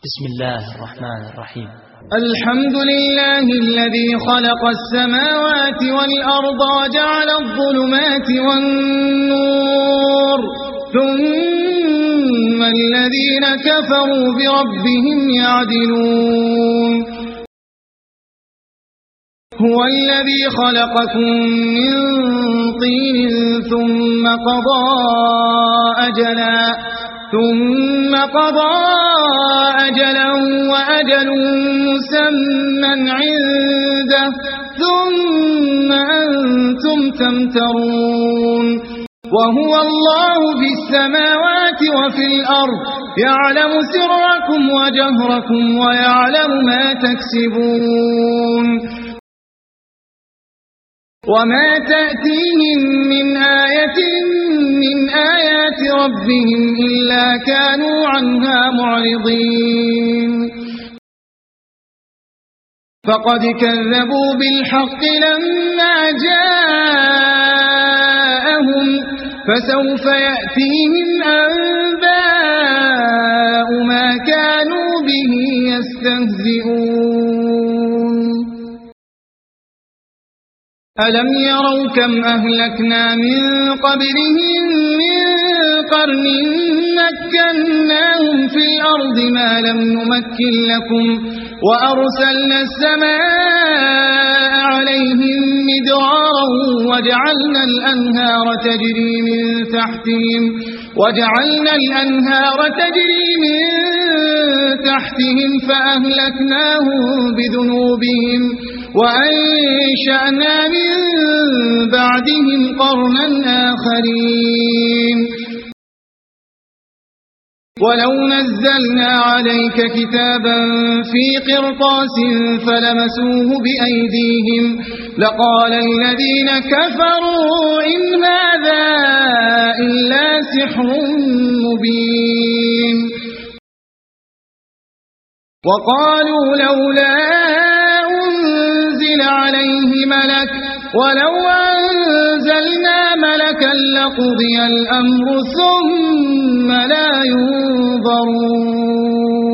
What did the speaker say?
بسم الله الرحمن الرحيم. الحمد لله الذي خلق السماوات والأرض وجعل الظلمات والنور ثم الذين كفروا بربهم يعدلون. هو الذي خلقكم من طين ثم قضى أجلا وأجل مسمى عنده ثم أنتم تمترون. وهو الله في السماوات وفي الأرض يعلم سركم وجهركم ويعلم ما تكسبون. وما تأتيهم من آية من آيات ربهم إلا كانوا عنها معرضين. فقد كذبوا بالحق لما جاءهم فسوف يأتيهم أنباء ما كانوا به يستهزئون. ألم يروا كم أهلكنا من قبلهم من قرن مكناهم في الأرض ما لم نمكن لكم وأرسلنا السماء عليهم مدرارا وجعلنا الأنهار تجري من تحتهم فأهلكناهم بذنوبهم وأنشأنا من بعدهم قرنا آخرين. ولو نزلنا عليك كتابا في قرطاس فلمسوه بأيديهم لقال الذين كفروا إن هذا إلا سحر مبين. وقالوا لولا أنزل عليه ملك ولو أنزلنا ملكا لقضي الأمر ثم لا ينظرون.